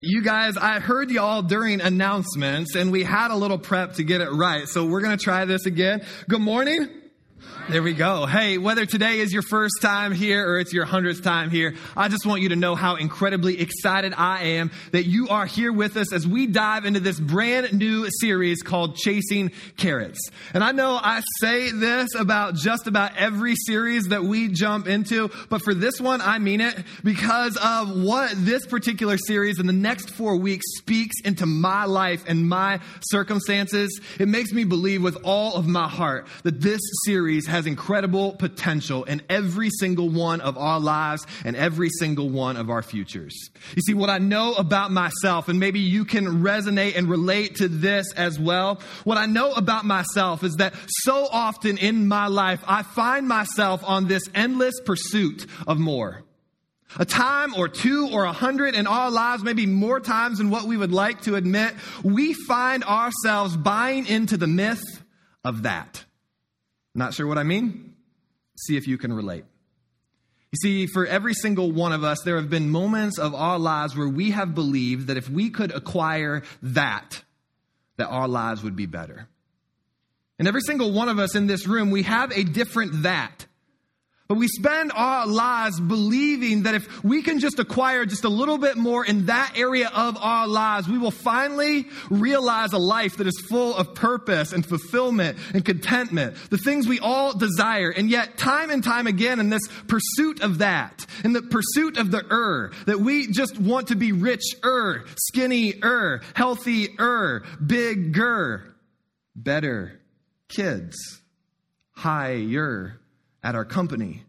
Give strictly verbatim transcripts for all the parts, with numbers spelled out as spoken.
You guys, I heard y'all during announcements, and we had a little prep to get it right. So we're going to try this again. Good morning. There we go. Hey, whether today is your first time here or it's your hundredth time here, I just want you to know how incredibly excited I am that you are here with us as we dive into this brand new series called Chasing Carrots. And I know I say this about just about every series that we jump into, but for this one, I mean it because of what this particular series in the next four weeks speaks into my life and my circumstances. It makes me believe with all of my heart that this series has incredible potential in every single one of our lives and every single one of our futures. You see, what I know about myself, and maybe you can resonate and relate to this as well. What I know about myself is that so often in my life, I find myself on this endless pursuit of more. A time or two or a hundred in our lives, maybe more times than what we would like to admit, we find ourselves buying into the myth of that. Not sure what I mean? See if you can relate. You see, for every single one of us, there have been moments of our lives where we have believed that if we could acquire that, that our lives would be better. And every single one of us in this room, we have a different that. But we spend our lives believing that if we can just acquire just a little bit more in that area of our lives, we will finally realize a life that is full of purpose and fulfillment and contentment, the things we all desire. And yet, time and time again, in this pursuit of that, in the pursuit of the er, that we just want to be rich-er, skinny-er, healthy-er, bigger, better, kids, higher at our company.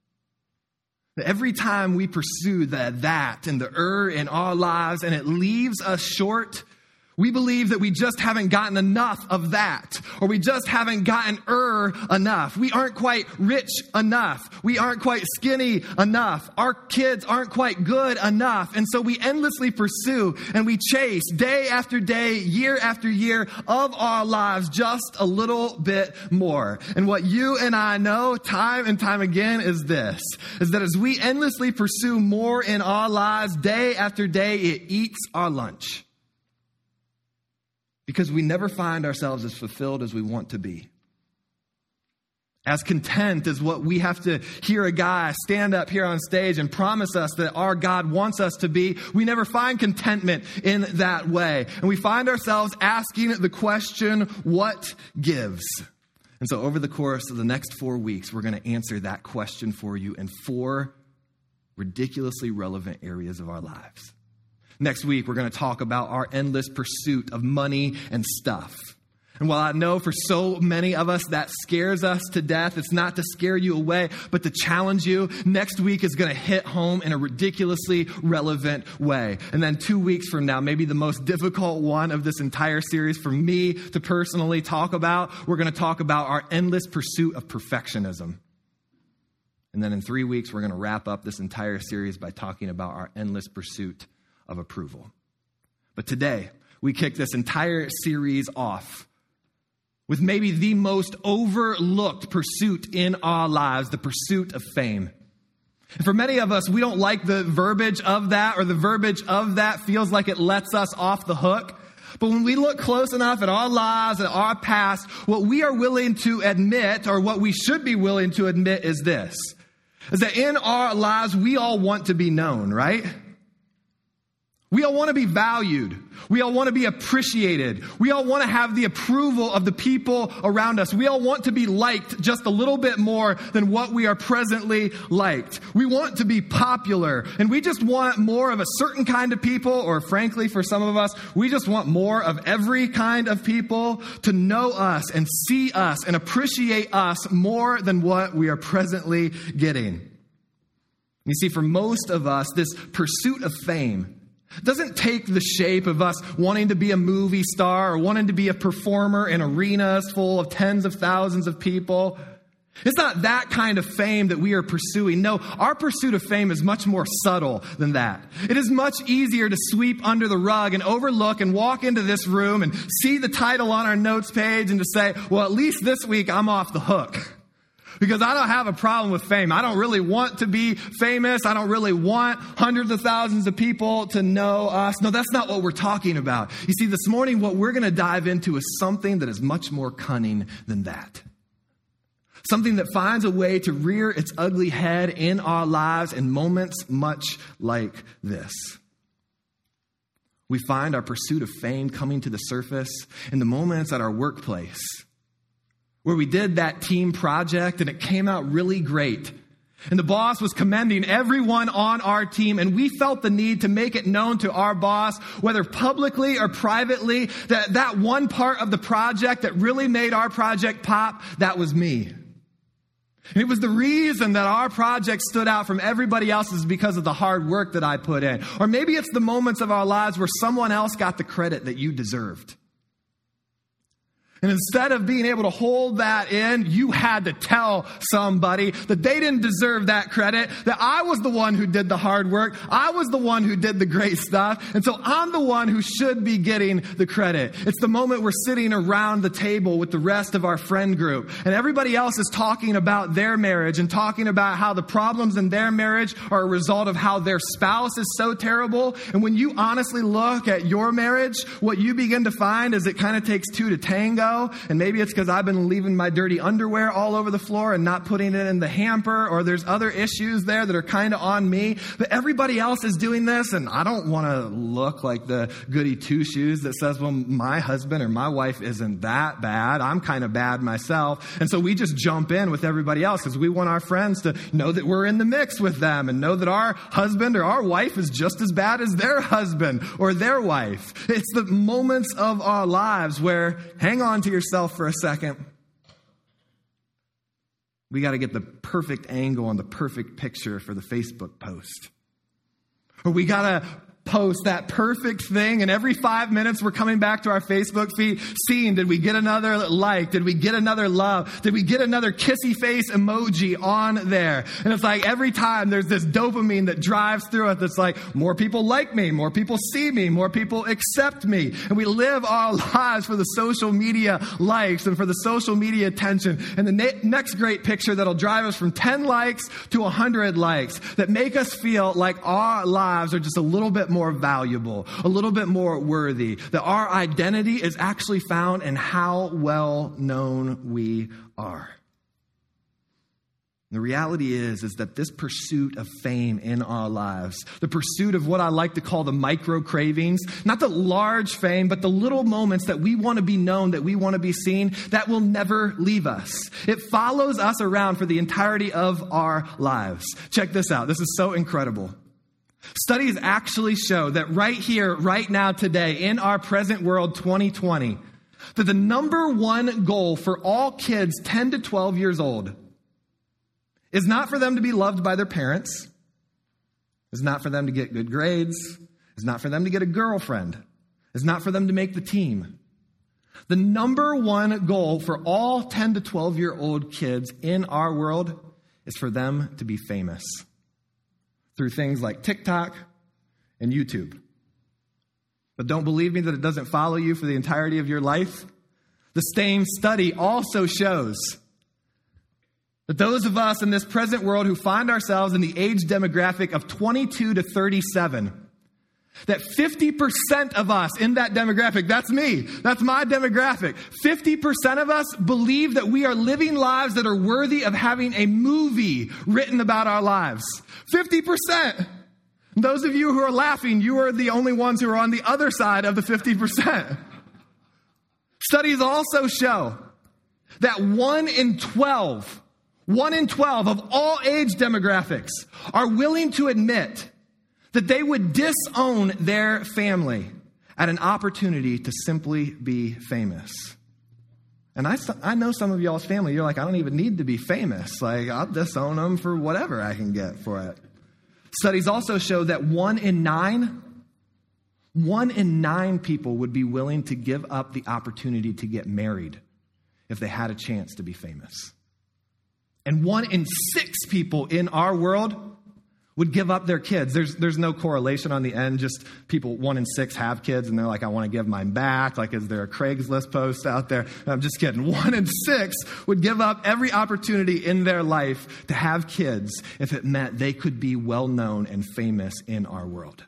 Every time we pursue the that and the er in our lives and it leaves us short, we believe that we just haven't gotten enough of that, or we just haven't gotten er enough. We aren't quite rich enough. We aren't quite skinny enough. Our kids aren't quite good enough. And so we endlessly pursue and we chase day after day, year after year of our lives just a little bit more. And what you and I know time and time again is this, is that as we endlessly pursue more in our lives day after day, it eats our lunch. Because we never find ourselves as fulfilled as we want to be. As content as what we have to hear a guy stand up here on stage and promise us that our God wants us to be. We never find contentment in that way. And we find ourselves asking the question, what gives? And so over the course of the next four weeks, we're going to answer that question for you in four ridiculously relevant areas of our lives. Next week, we're going to talk about our endless pursuit of money and stuff. And while I know for so many of us that scares us to death, it's not to scare you away, but to challenge you. Next week is going to hit home in a ridiculously relevant way. And then two weeks from now, maybe the most difficult one of this entire series for me to personally talk about, we're going to talk about our endless pursuit of perfectionism. And then in three weeks, we're going to wrap up this entire series by talking about our endless pursuit of approval. But today, we kick this entire series off with maybe the most overlooked pursuit in our lives, the pursuit of fame. And for many of us, we don't like the verbiage of that, or the verbiage of that feels like it lets us off the hook. But when we look close enough at our lives and our past, what we are willing to admit, or what we should be willing to admit, is this, is that in our lives, we all want to be known, right? We all want to be valued. We all want to be appreciated. We all want to have the approval of the people around us. We all want to be liked just a little bit more than what we are presently liked. We want to be popular, and we just want more of a certain kind of people, or frankly, for some of us, we just want more of every kind of people to know us and see us and appreciate us more than what we are presently getting. You see, for most of us, this pursuit of fame doesn't take the shape of us wanting to be a movie star or wanting to be a performer in arenas full of tens of thousands of people. It's not that kind of fame that we are pursuing. No, our pursuit of fame is much more subtle than that. It is much easier to sweep under the rug and overlook and walk into this room and see the title on our notes page and to say, well, at least this week I'm off the hook. Because I don't have a problem with fame. I don't really want to be famous. I don't really want hundreds of thousands of people to know us. No, that's not what we're talking about. You see, this morning, what we're going to dive into is something that is much more cunning than that. Something that finds a way to rear its ugly head in our lives in moments much like this. We find our pursuit of fame coming to the surface in the moments at our workplace where we did that team project and it came out really great. And the boss was commending everyone on our team, and we felt the need to make it known to our boss, whether publicly or privately, that that one part of the project that really made our project pop, that was me. And it was the reason that our project stood out from everybody else's because of the hard work that I put in. Or maybe it's the moments of our lives where someone else got the credit that you deserved. And instead of being able to hold that in, you had to tell somebody that they didn't deserve that credit, that I was the one who did the hard work. I was the one who did the great stuff. And so I'm the one who should be getting the credit. It's the moment we're sitting around the table with the rest of our friend group, and everybody else is talking about their marriage and talking about how the problems in their marriage are a result of how their spouse is so terrible. And when you honestly look at your marriage, what you begin to find is it kind of takes two to tango. And maybe it's because I've been leaving my dirty underwear all over the floor and not putting it in the hamper, or there's other issues there that are kind of on me. But everybody else is doing this, and I don't want to look like the goody two-shoes that says, well, my husband or my wife isn't that bad. I'm kind of bad myself. And so we just jump in with everybody else because we want our friends to know that we're in the mix with them and know that our husband or our wife is just as bad as their husband or their wife. It's the moments of our lives where, hang on to yourself for a second. We got to get the perfect angle on the perfect picture for the Facebook post. Or we got to post that perfect thing, and every five minutes we're coming back to our Facebook feed, seeing, did we get another like? Did we get another love? Did we get another kissy face emoji on there? And it's like every time there's this dopamine that drives through it that's like, more people like me, more people see me, more people accept me. And we live our lives for the social media likes and for the social media attention. And the ne- next great picture that'll drive us from ten likes to one hundred likes that make us feel like our lives are just a little bit more valuable, a little bit more worthy, that our identity is actually found in how well known we are. The reality is, is that this pursuit of fame in our lives, the pursuit of what I like to call the micro cravings, not the large fame, but the little moments that we want to be known, that we want to be seen, that will never leave us. It follows us around for the entirety of our lives. Check this out. This is so incredible. Studies actually show that right here, right now, today, in our present world, twenty twenty, that the number one goal for all kids ten to twelve years old is not for them to be loved by their parents, is not for them to get good grades, is not for them to get a girlfriend, is not for them to make the team. The number one goal for all ten to twelve-year-old kids in our world is for them to be famous through things like TikTok and YouTube. But don't believe me that it doesn't follow you for the entirety of your life? The same study also shows that those of us in this present world who find ourselves in the age demographic of twenty-two to thirty-seven, that fifty percent of us in that demographic, that's me, that's my demographic, fifty percent of us believe that we are living lives that are worthy of having a movie written about our lives. fifty percent. Those of you who are laughing, you are the only ones who are on the other side of the fifty percent. Studies also show that one in twelve, one in twelve of all age demographics are willing to admit that they would disown their family at an opportunity to simply be famous. And I, I know some of y'all's family, you're like, I don't even need to be famous. Like, I'll disown them for whatever I can get for it. Studies also show that one in nine, one in nine people would be willing to give up the opportunity to get married if they had a chance to be famous. And one in six people in our world would give up their kids. There's there's no correlation on the end. Just people, one in six have kids, and they're like, I want to give mine back. Like, is there a Craigslist post out there? I'm just kidding. One in six would give up every opportunity in their life to have kids if it meant they could be well-known and famous in our world.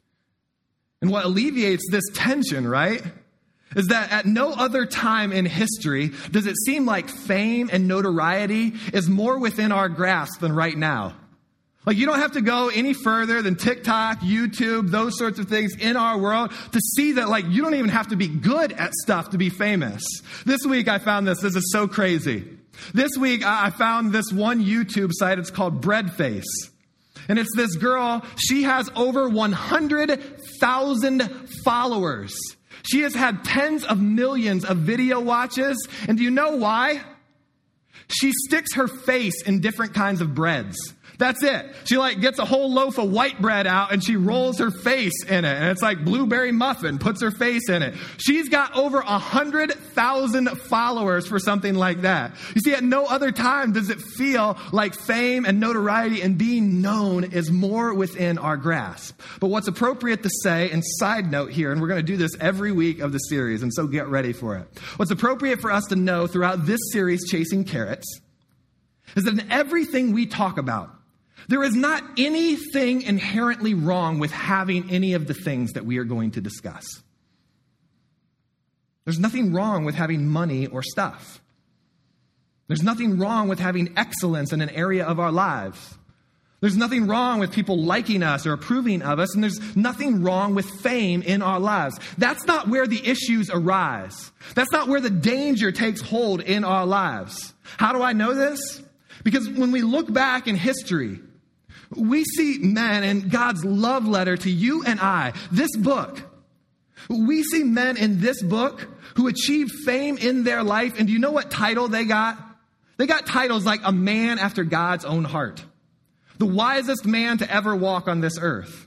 And what alleviates this tension, right, is that at no other time in history does it seem like fame and notoriety is more within our grasp than right now. Like, you don't have to go any further than TikTok, YouTube, those sorts of things in our world to see that, like, you don't even have to be good at stuff to be famous. This week I found this. This is so crazy. This week I found this one YouTube site. It's called Breadface. And it's this girl. She has over one hundred thousand followers. She has had tens of millions of video watches. And do you know why? She sticks her face in different kinds of breads. That's it. She like gets a whole loaf of white bread out and she rolls her face in it. And it's like blueberry muffin, puts her face in it. She's got over a hundred thousand followers for something like that. You see, at no other time does it feel like fame and notoriety and being known is more within our grasp. But what's appropriate to say, and side note here, and we're going to do this every week of the series, and so get ready for it. What's appropriate for us to know throughout this series, Chasing Carrots, is that in everything we talk about, there is not anything inherently wrong with having any of the things that we are going to discuss. There's nothing wrong with having money or stuff. There's nothing wrong with having excellence in an area of our lives. There's nothing wrong with people liking us or approving of us, and there's nothing wrong with fame in our lives. That's not where the issues arise. That's not where the danger takes hold in our lives. How do I know this? Because when we look back in history, we see men in God's love letter to you and I, this book. We see men in this book who achieved fame in their life. And do you know what title they got? They got titles like a man after God's own heart. The wisest man to ever walk on this earth.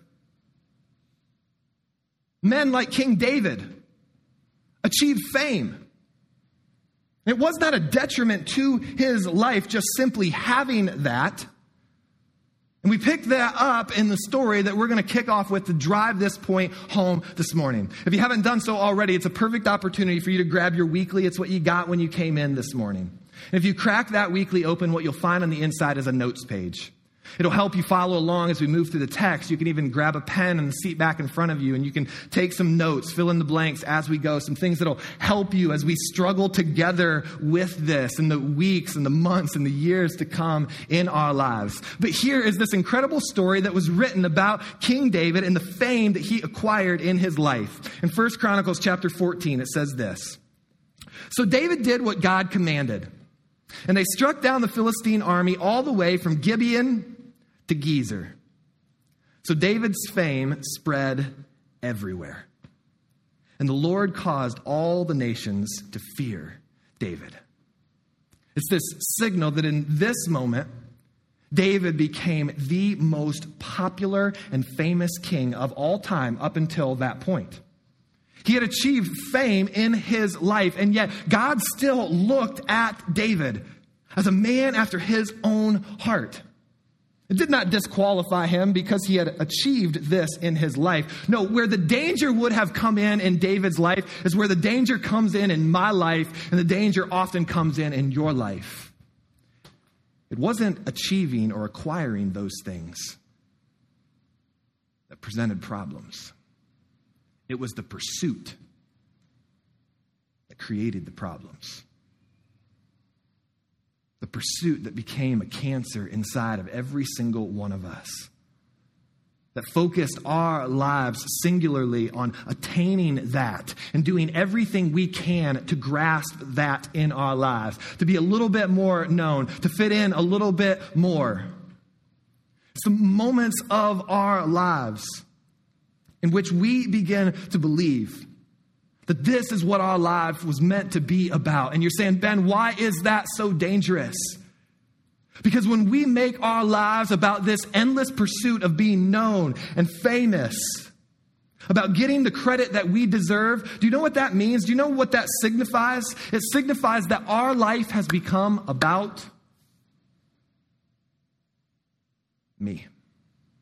Men like King David achieved fame. It was not a detriment to his life just simply having that. And we pick that up in the story that we're going to kick off with to drive this point home this morning. If you haven't done so already, it's a perfect opportunity for you to grab your weekly. It's what you got when you came in this morning. And if you crack that weekly open, what you'll find on the inside is a notes page. It'll help you follow along as we move through the text. You can even grab a pen and the seat back in front of you, and you can take some notes, fill in the blanks as we go, some things that'll help you as we struggle together with this in the weeks and the months and the years to come in our lives. But here is this incredible story that was written about King David and the fame that he acquired in his life. In First Chronicles chapter fourteen, it says this. So David did what God commanded, and they struck down the Philistine army all the way from Gibeon to Gezer. So David's fame spread everywhere. And the Lord caused all the nations to fear David. It's this signal that in this moment, David became the most popular and famous king of all time up until that point. He had achieved fame in his life, and yet God still looked at David as a man after his own heart. It did not disqualify him because he had achieved this in his life. No, where the danger would have come in in David's life is where the danger comes in in my life, and the danger often comes in in your life. It wasn't achieving or acquiring those things that presented problems. It was the pursuit that created the problems. The pursuit that became a cancer inside of every single one of us. That focused our lives singularly on attaining that and doing everything we can to grasp that in our lives. To be a little bit more known, to fit in a little bit more. It's the moments of our lives in which we begin to believe that this is what our life was meant to be about. And you're saying, Ben, why is that so dangerous? Because when we make our lives about this endless pursuit of being known and famous, about getting the credit that we deserve, do you know what that means? Do you know what that signifies? It signifies that our life has become about me.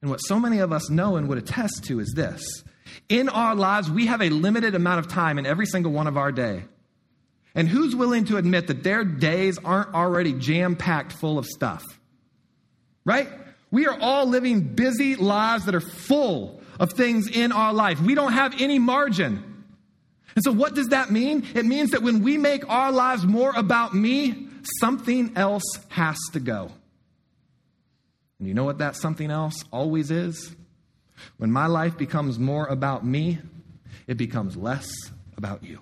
And what so many of us know and would attest to is this. In our lives, we have a limited amount of time in every single one of our day. And who's willing to admit that their days aren't already jam-packed full of stuff? Right? We are all living busy lives that are full of things in our life. We don't have any margin. And so what does that mean? It means that when we make our lives more about me, something else has to go. And you know what that something else always is? When my life becomes more about me, it becomes less about you.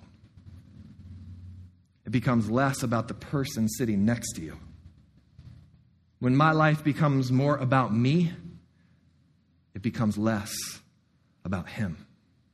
It becomes less about the person sitting next to you. When my life becomes more about me, it becomes less about him.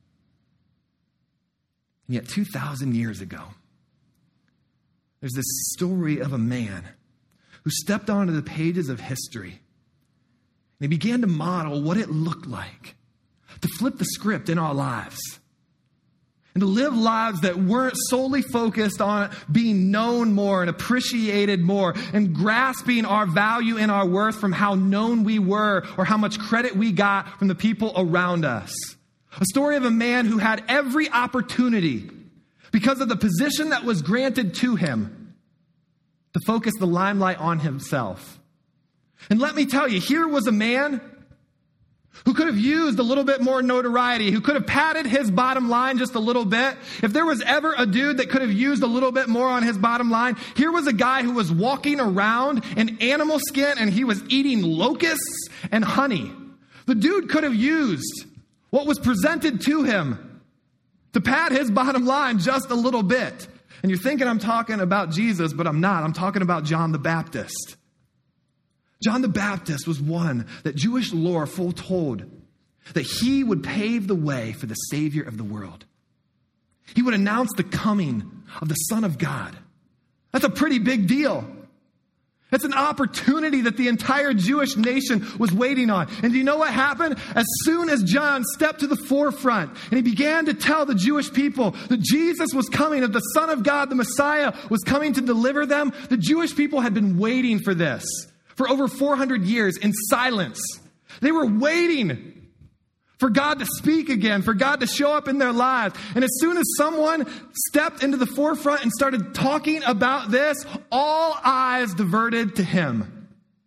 And yet two thousand years ago, there's this story of a man who stepped onto the pages of history. And he began to model what it looked like to flip the script in our lives and to live lives that weren't solely focused on being known more and appreciated more and grasping our value and our worth from how known we were or how much credit we got from the people around us. A story of a man who had every opportunity because of the position that was granted to him to focus the limelight on himself. And let me tell you, here was a man who could have used a little bit more notoriety, who could have padded his bottom line just a little bit. If there was ever a dude that could have used a little bit more on his bottom line, here was a guy who was walking around in animal skin and he was eating locusts and honey. The dude could have used what was presented to him to pad his bottom line just a little bit. And you're thinking I'm talking about Jesus, but I'm not. I'm talking about John the Baptist. John the Baptist was one that Jewish lore foretold that he would pave the way for the Savior of the world. He would announce the coming of the Son of God. That's a pretty big deal. It's an opportunity that the entire Jewish nation was waiting on. And do you know what happened? As soon as John stepped to the forefront and he began to tell the Jewish people that Jesus was coming, that the Son of God, the Messiah, was coming to deliver them, the Jewish people had been waiting for this for over four hundred years in silence. They were waiting for God to speak again, for God to show up in their lives. And as soon as someone stepped into the forefront and started talking about this, all eyes diverted to him.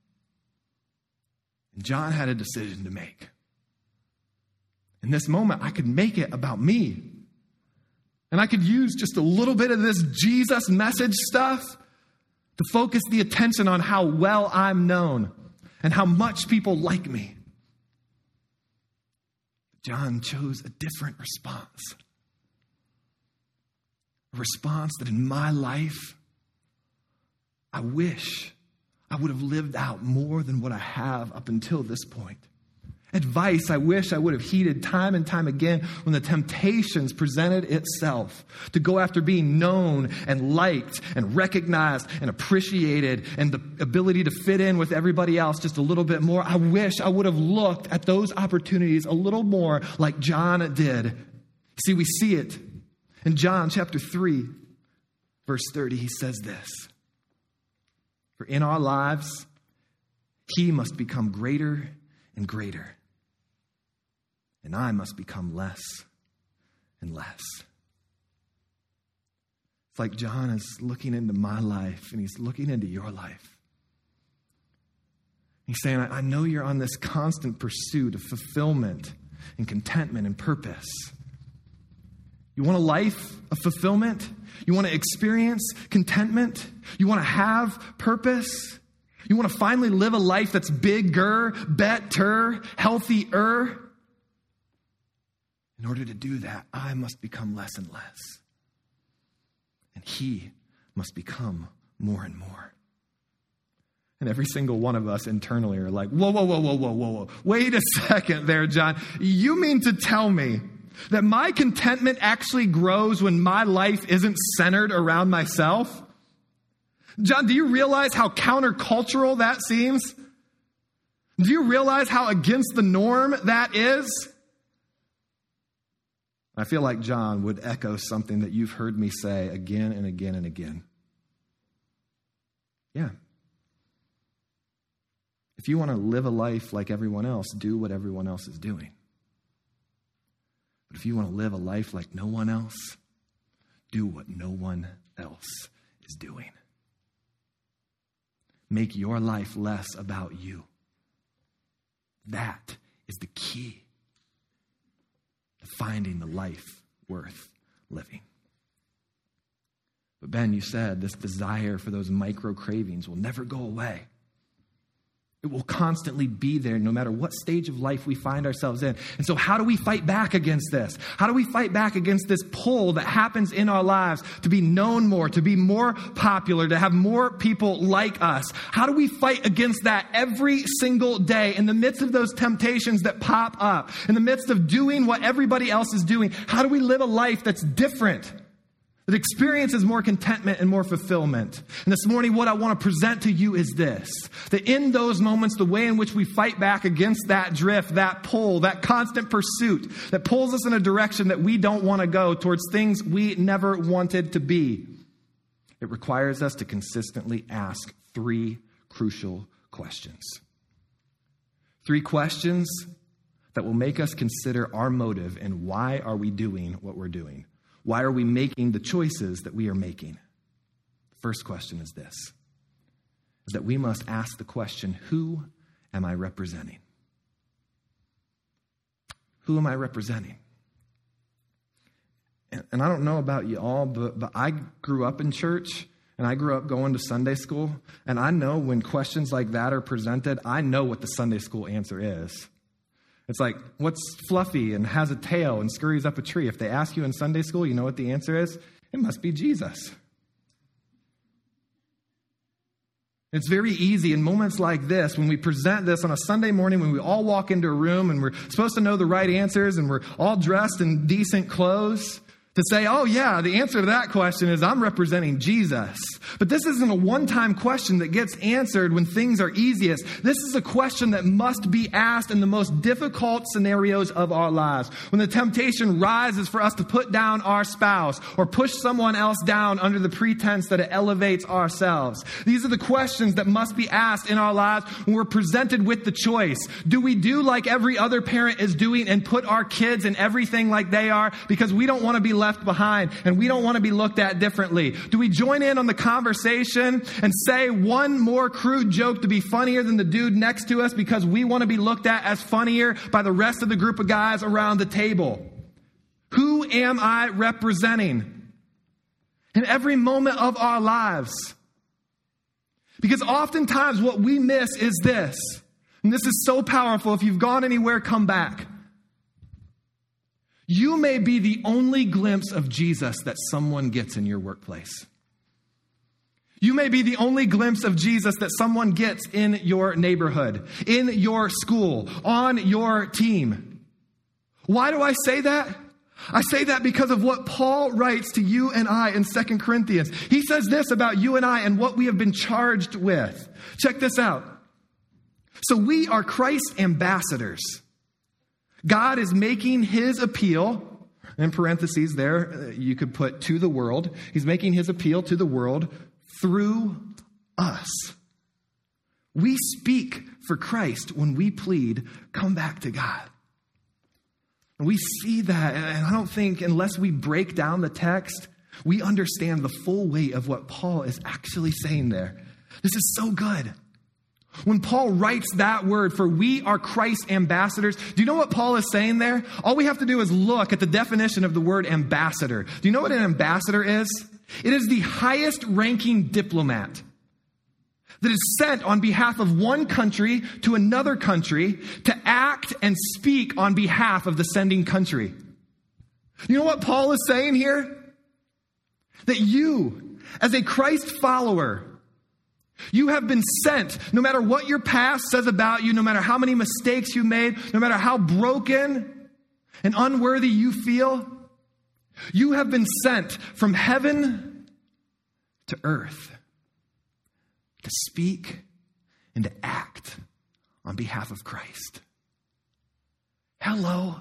And John had a decision to make. In this moment, I could make it about me. And I could use just a little bit of this Jesus message stuff to focus the attention on how well I'm known and how much people like me. John chose a different response. A response that in my life, I wish I would have lived out more than what I have up until this point. Advice I wish I would have heeded time and time again when the temptations presented itself to go after being known and liked and recognized and appreciated and the ability to fit in with everybody else just a little bit more. I wish I would have looked at those opportunities a little more like John did. See, we see it in John chapter three, verse thirty. He says this, "For in our lives, he must become greater and greater, and I must become less and less." It's like John is looking into my life and he's looking into your life. He's saying, I know you're on this constant pursuit of fulfillment and contentment and purpose. You want a life of fulfillment? You want to experience contentment? You want to have purpose? You want to finally live a life that's bigger, better, healthier? In order to do that, I must become less and less. And he must become more and more. And every single one of us internally are like, whoa, whoa, whoa, whoa, whoa, whoa, whoa. Wait a second there, John. You mean to tell me that my contentment actually grows when my life isn't centered around myself? John, do you realize how countercultural that seems? Do you realize how against the norm that is? I feel like John would echo something that you've heard me say again and again and again. Yeah. If you want to live a life like everyone else, do what everyone else is doing. But if you want to live a life like no one else, do what no one else is doing. Make your life less about you. That is the key to finding the life worth living. But Ben, you said this desire for those micro cravings will never go away. It will constantly be there no matter what stage of life we find ourselves in. And so how do we fight back against this? How do we fight back against this pull that happens in our lives to be known more, to be more popular, to have more people like us? How do we fight against that every single day in the midst of those temptations that pop up, in the midst of doing what everybody else is doing? How do we live a life that's different, that experiences more contentment and more fulfillment? And this morning, what I want to present to you is this, that in those moments, the way in which we fight back against that drift, that pull, that constant pursuit that pulls us in a direction that we don't want to go, towards things we never wanted to be, it requires us to consistently ask three crucial questions. Three questions that will make us consider our motive and why are we doing what we're doing. Why are we making the choices that we are making? The first question is this, is that we must ask the question, who am I representing? Who am I representing? And, and I don't know about you all, but, but I grew up in church, and I grew up going to Sunday school, and I know when questions like that are presented, I know what the Sunday school answer is. It's like, what's fluffy and has a tail and scurries up a tree? If they ask you in Sunday school, you know what the answer is? It must be Jesus. It's very easy in moments like this, when we present this on a Sunday morning, when we all walk into a room and we're supposed to know the right answers and we're all dressed in decent clothes, to say, oh yeah, the answer to that question is I'm representing Jesus. But this isn't a one-time question that gets answered when things are easiest. This is a question that must be asked in the most difficult scenarios of our lives. When the temptation rises for us to put down our spouse or push someone else down under the pretense that it elevates ourselves. These are the questions that must be asked in our lives when we're presented with the choice. Do we do like every other parent is doing and put our kids in everything like they are because we don't want to be left behind and we don't want to be looked at differently? Do we join in on the conversation and say one more crude joke to be funnier than the dude next to us because we want to be looked at as funnier by the rest of the group of guys around the table? Who am I representing in every moment of our lives? Because oftentimes what we miss is this, and this is so powerful. If you've gone anywhere, come back. You may be the only glimpse of Jesus that someone gets in your workplace. You may be the only glimpse of Jesus that someone gets in your neighborhood, in your school, on your team. Why do I say that? I say that because of what Paul writes to you and I in Second Corinthians. He says this about you and I and what we have been charged with. Check this out. So we are Christ's ambassadors. God is making his appeal, in parentheses there, you could put to the world. He's making his appeal to the world through us. We speak for Christ when we plead, come back to God. And we see that, and I don't think unless we break down the text, we understand the full weight of what Paul is actually saying there. This is so good. When Paul writes that word, for we are Christ's ambassadors, do you know what Paul is saying there? All we have to do is look at the definition of the word ambassador. Do you know what an ambassador is? It is the highest ranking diplomat that is sent on behalf of one country to another country to act and speak on behalf of the sending country. You know what Paul is saying here? That you, as a Christ follower, you have been sent, no matter what your past says about you, no matter how many mistakes you made, no matter how broken and unworthy you feel, you have been sent from heaven to earth to speak and to act on behalf of Christ. Hello.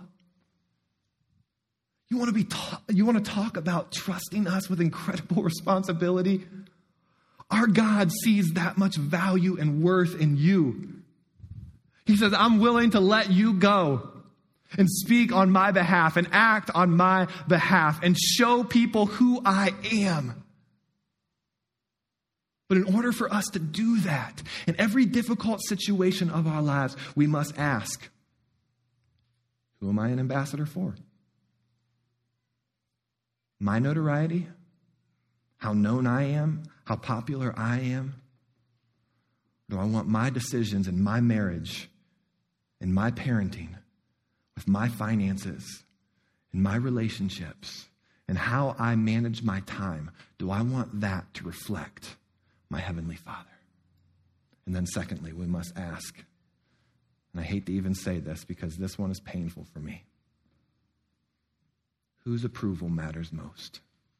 You want to be ta- you want to talk about trusting us with incredible responsibility? Our God sees that much value and worth in you. He says, I'm willing to let you go and speak on my behalf and act on my behalf and show people who I am. But in order for us to do that, in every difficult situation of our lives, we must ask, who am I an ambassador for? My notoriety? How known I am? How popular I am? Do I want my decisions in my marriage, in my parenting, with my finances, in my relationships, and how I manage my time, do I want that to reflect my Heavenly Father? And then secondly, we must ask, and I hate to even say this because this one is painful for me, whose approval matters most?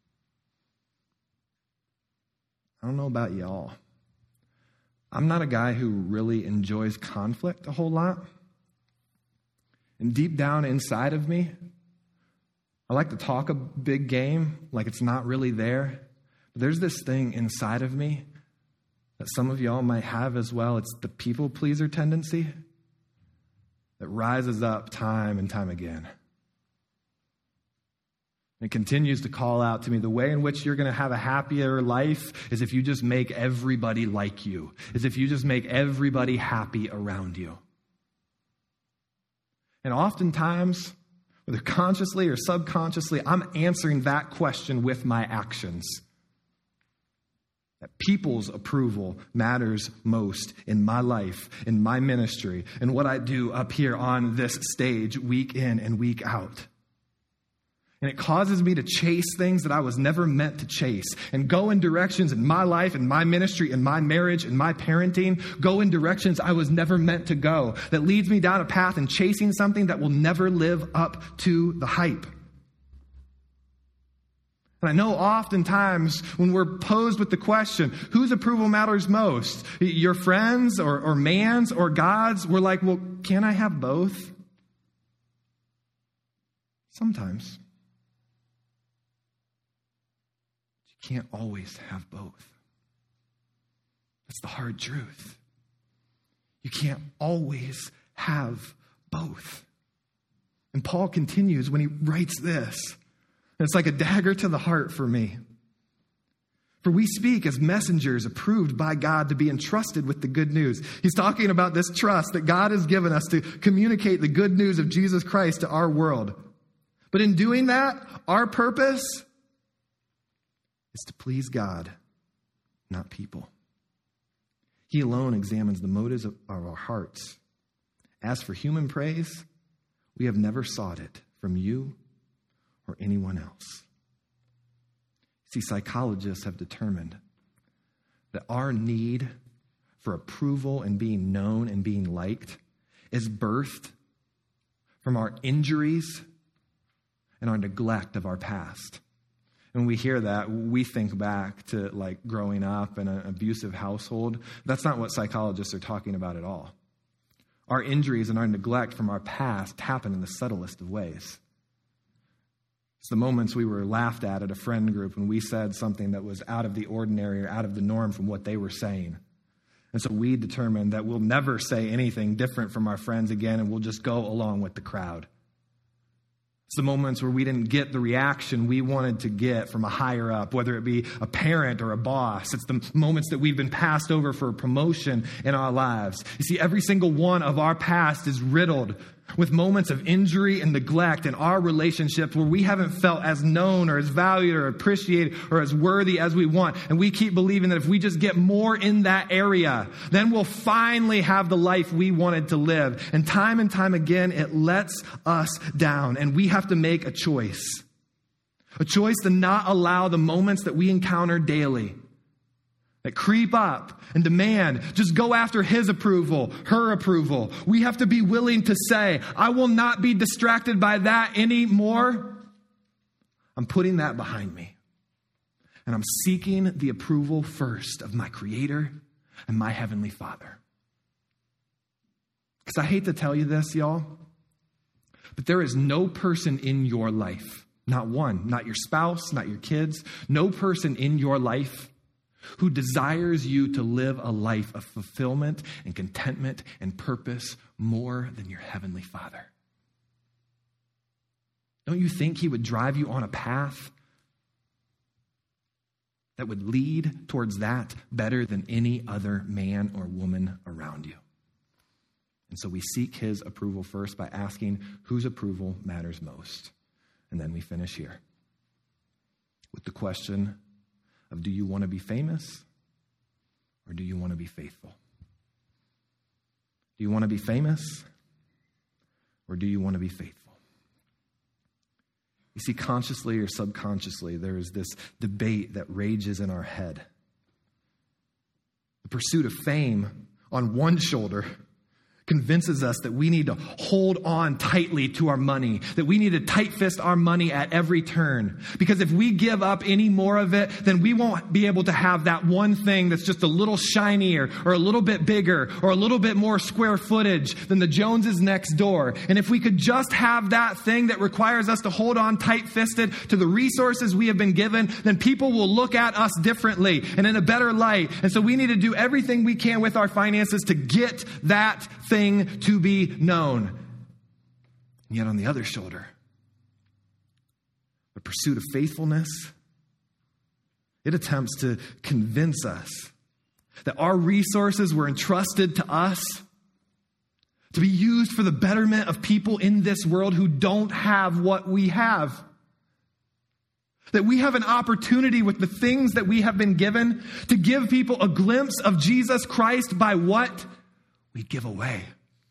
I don't know about y'all. I'm not a guy who really enjoys conflict a whole lot. And deep down inside of me, I like to talk a big game like it's not really there. But there's this thing inside of me that some of y'all might have as well. It's the people pleaser tendency that rises up time and time again. It continues to call out to me, the way in which you're going to have a happier life is if you just make everybody like you, is if you just make everybody happy around you. And oftentimes, whether consciously or subconsciously, I'm answering that question with my actions. That people's approval matters most in my life, in my ministry, and what I do up here on this stage week in and week out. And it causes me to chase things that I was never meant to chase and go in directions in my life, in my ministry, in my marriage, in my parenting, go in directions I was never meant to go that leads me down a path and chasing something that will never live up to the hype. And I know oftentimes when we're posed with the question, whose approval matters most? Your friends or, or man's or God's? We're like, well, can I have both? Sometimes. Can't always have both. That's the hard truth. You can't always have both. And Paul continues when he writes this. And it's like a dagger to the heart for me. For we speak as messengers approved by God to be entrusted with the good news. He's talking about this trust that God has given us to communicate the good news of Jesus Christ to our world. But in doing that, our purpose is to please God, not people. He alone examines the motives of our hearts. As for human praise, we have never sought it from you or anyone else. See, psychologists have determined that our need for approval and being known and being liked is birthed from our injuries and our neglect of our past. When we hear that, we think back to like growing up in an abusive household. That's not what psychologists are talking about at all. Our injuries and our neglect from our past happen in the subtlest of ways. It's the moments we were laughed at at a friend group when we said something that was out of the ordinary or out of the norm from what they were saying. And so we determined that we'll never say anything different from our friends again, and we'll just go along with the crowd. It's the moments where we didn't get the reaction we wanted to get from a higher up, whether it be a parent or a boss. It's the moments that we've been passed over for a promotion in our lives. You see, every single one of our past is riddled with moments of injury and neglect in our relationships where we haven't felt as known or as valued or appreciated or as worthy as we want. And we keep believing that if we just get more in that area, then we'll finally have the life we wanted to live. And time and time again, it lets us down. And we have to make a choice. A choice to not allow the moments that we encounter daily that creep up and demand, just go after his approval, her approval. We have to be willing to say, I will not be distracted by that anymore. I'm putting that behind me. And I'm seeking the approval first of my Creator and my Heavenly Father. Because I hate to tell you this, y'all, but there is no person in your life, not one, not your spouse, not your kids, no person in your life who desires you to live a life of fulfillment and contentment and purpose more than your heavenly Father. Don't you think he would drive you on a path that would lead towards that better than any other man or woman around you? And so we seek his approval first by asking whose approval matters most. And then we finish here with the question of, do you want to be famous or do you want to be faithful? Do you want to be famous or do you want to be faithful? You see, consciously or subconsciously, there is this debate that rages in our head. The pursuit of fame on one shoulder convinces us that we need to hold on tightly to our money, that we need to tight fist our money at every turn. Because if we give up any more of it, then we won't be able to have that one thing that's just a little shinier or a little bit bigger or a little bit more square footage than the Joneses next door. And if we could just have that thing that requires us to hold on tight-fisted to the resources we have been given, then people will look at us differently and in a better light. And so we need to do everything we can with our finances to get that thing to be known. And yet on the other shoulder, the pursuit of faithfulness, it attempts to convince us that our resources were entrusted to us to be used for the betterment of people in this world who don't have what we have. That we have an opportunity with the things that we have been given to give people a glimpse of Jesus Christ by what we give away.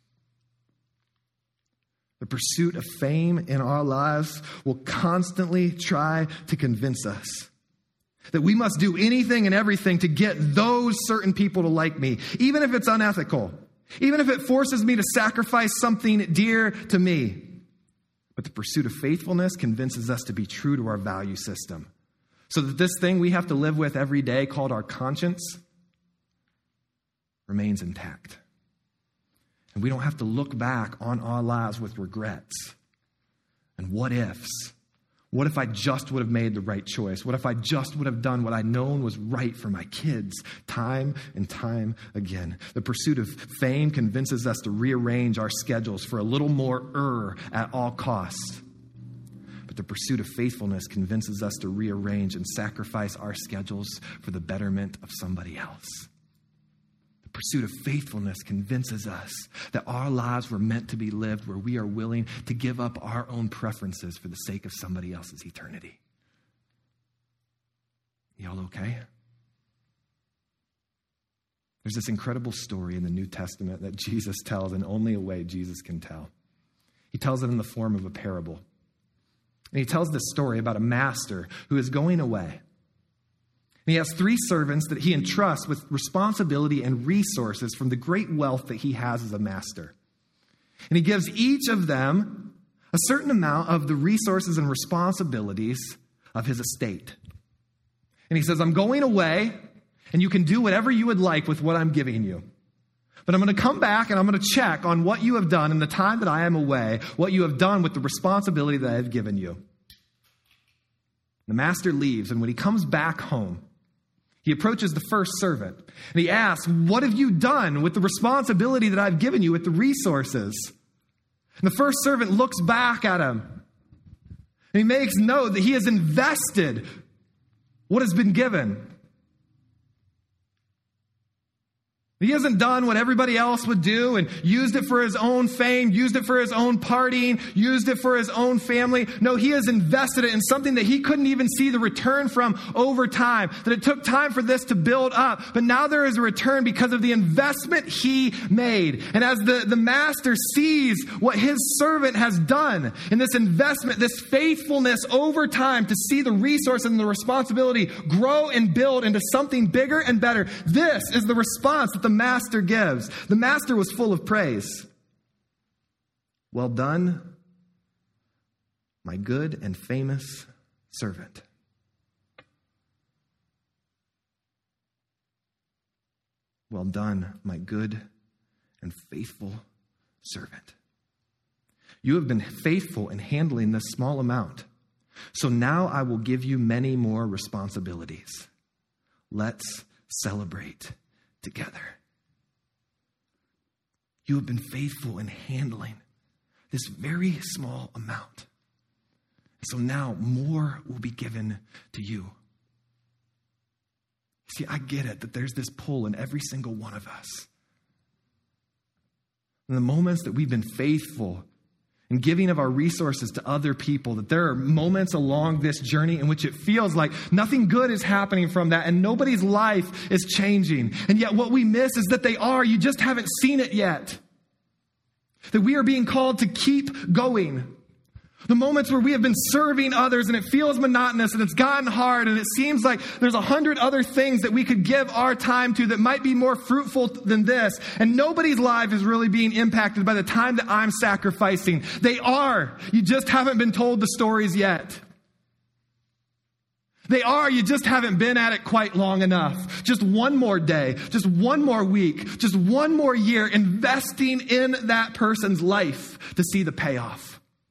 The pursuit of fame in our lives will constantly try to convince us that we must do anything and everything to get those certain people to like me, even if it's unethical, even if it forces me to sacrifice something dear to me. But the pursuit of faithfulness convinces us to be true to our value system, so that this thing we have to live with every day called our conscience remains intact. And we don't have to look back on our lives with regrets and what ifs. What if I just would have made the right choice? What if I just would have done what I known was right for my kids time and time again? The pursuit of fame convinces us to rearrange our schedules for a little more er at all costs. But the pursuit of faithfulness convinces us to rearrange and sacrifice our schedules for the betterment of somebody else. The pursuit of faithfulness convinces us that our lives were meant to be lived where we are willing to give up our own preferences for the sake of somebody else's eternity. Y'all okay? There's this incredible story in the New Testament that Jesus tells in only a way Jesus can tell. He tells it in the form of a parable. And he tells this story about a master who is going away. And he has three servants that he entrusts with responsibility and resources from the great wealth that he has as a master. And he gives each of them a certain amount of the resources and responsibilities of his estate. And he says, I'm going away, and you can do whatever you would like with what I'm giving you. But I'm going to come back and I'm going to check on what you have done in the time that I am away, what you have done with the responsibility that I have given you. The master leaves, and when he comes back home, he approaches the first servant, and he asks, what have you done with the responsibility that I've given you, with the resources? And the first servant looks back at him, and he makes note that he has invested what has been given. He hasn't done what everybody else would do and used it for his own fame, used it for his own partying, used it for his own family. No, he has invested it in something that he couldn't even see the return from over time, that it took time for this to build up. But now there is a return because of the investment he made. And as the, the master sees what his servant has done in this investment, this faithfulness over time to see the resource and the responsibility grow and build into something bigger and better, this is the response that the master gives. The master was full of praise. Well done, my good and famous servant. Well done, my good and faithful servant. You have been faithful in handling this small amount, so now I will give you many more responsibilities. Let's celebrate together. You have been faithful in handling this very small amount. So now more will be given to you. See, I get it that there's this pull in every single one of us. In the moments that we've been faithful in giving of our resources to other people, that there are moments along this journey in which it feels like nothing good is happening from that and nobody's life is changing. And yet what we miss is that they are. You just haven't seen it yet. That we are being called to keep going. The moments where we have been serving others and it feels monotonous and it's gotten hard and it seems like there's a hundred other things that we could give our time to that might be more fruitful than this. And nobody's life is really being impacted by the time that I'm sacrificing. They are. You just haven't been told the stories yet. They are. You just haven't been at it quite long enough. Just one more day, just one more week, just one more year investing in that person's life to see the payoff.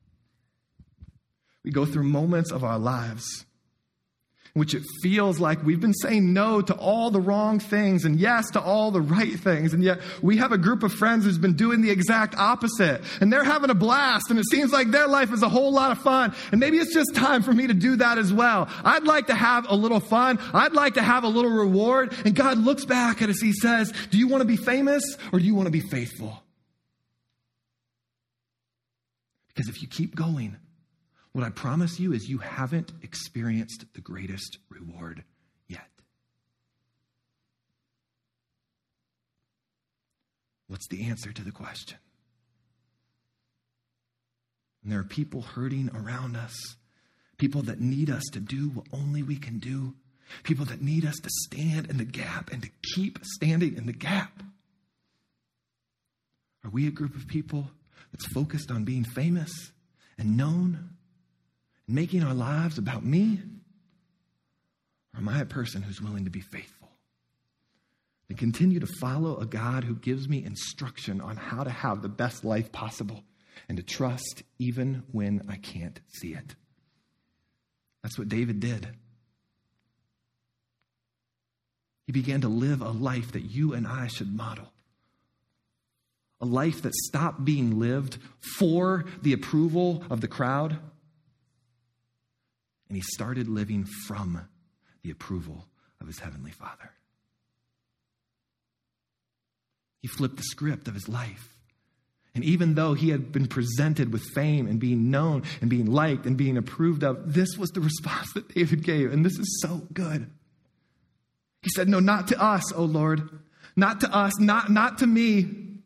We go through moments of our lives in which it feels like we've been saying no to all the wrong things and yes to all the right things. And yet we have a group of friends who's been doing the exact opposite. And they're having a blast. And it seems like their life is a whole lot of fun. And maybe it's just time for me to do that as well. I'd like to have a little fun. I'd like to have a little reward. And God looks back at us. He says, do you want to be famous or do you want to be faithful? Because if you keep going, what I promise you is you haven't experienced the greatest reward yet. What's the answer to the question? And there are people hurting around us, people that need us to do what only we can do, people that need us to stand in the gap and to keep standing in the gap. Are we a group of people that's focused on being famous and known, making our lives about me? Or am I a person who's willing to be faithful and continue to follow a God who gives me instruction on how to have the best life possible and to trust even when I can't see it? That's what David did. He began to live a life that you and I should model. A life that stopped being lived for the approval of the crowd. And he started living from the approval of his heavenly Father. He flipped the script of his life. And even though he had been presented with fame and being known and being liked and being approved of, this was the response that David gave. And this is so good. He said, no, not to us, O Lord. Not to us, not, not to me.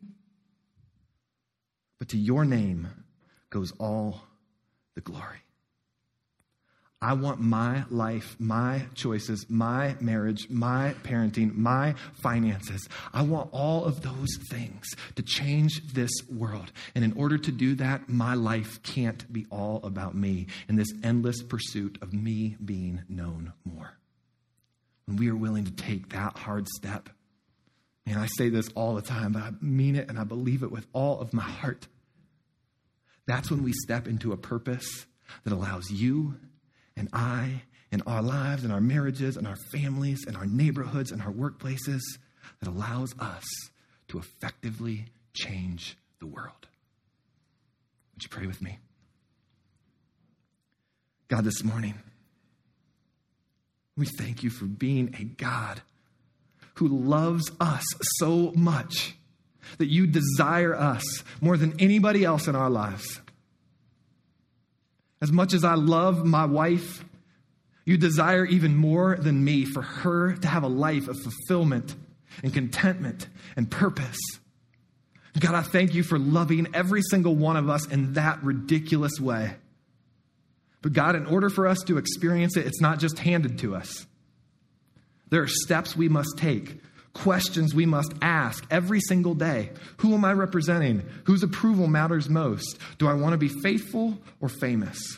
But to your name goes all the glory. I want my life, my choices, my marriage, my parenting, my finances. I want all of those things to change this world. And in order to do that, my life can't be all about me in this endless pursuit of me being known more. When we are willing to take that hard step, and I say this all the time, but I mean it and I believe it with all of my heart. That's when we step into a purpose that allows you and I, and our lives, and our marriages, and our families, and our neighborhoods, and our workplaces, that allows us to effectively change the world. Would you pray with me? God, this morning, we thank you for being a God who loves us so much that you desire us more than anybody else in our lives. As much as I love my wife, you desire even more than me for her to have a life of fulfillment and contentment and purpose. God, I thank you for loving every single one of us in that ridiculous way. But God, in order for us to experience it, it's not just handed to us. There are steps we must take, questions we must ask every single day. Who am I representing? Whose approval matters most? Do I want to be faithful or famous?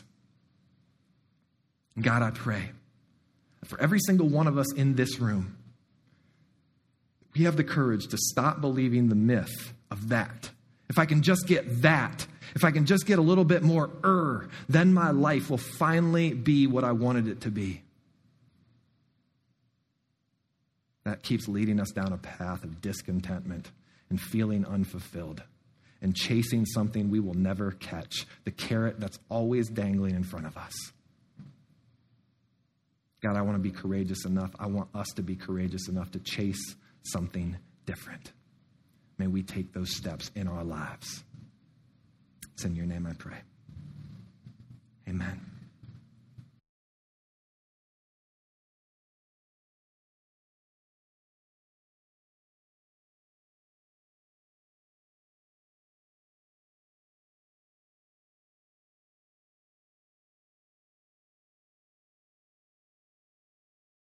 God, I pray for every single one of us in this room, we have the courage to stop believing the myth of that. If I can just get that, if I can just get a little bit more er, then my life will finally be what I wanted it to be. that keeps leading us down a path of discontentment and feeling unfulfilled and chasing something we will never catch, the carrot that's always dangling in front of us. God, I want to be courageous enough. I want us to be courageous enough to chase something different. May we take those steps in our lives. It's in your name I pray. Amen.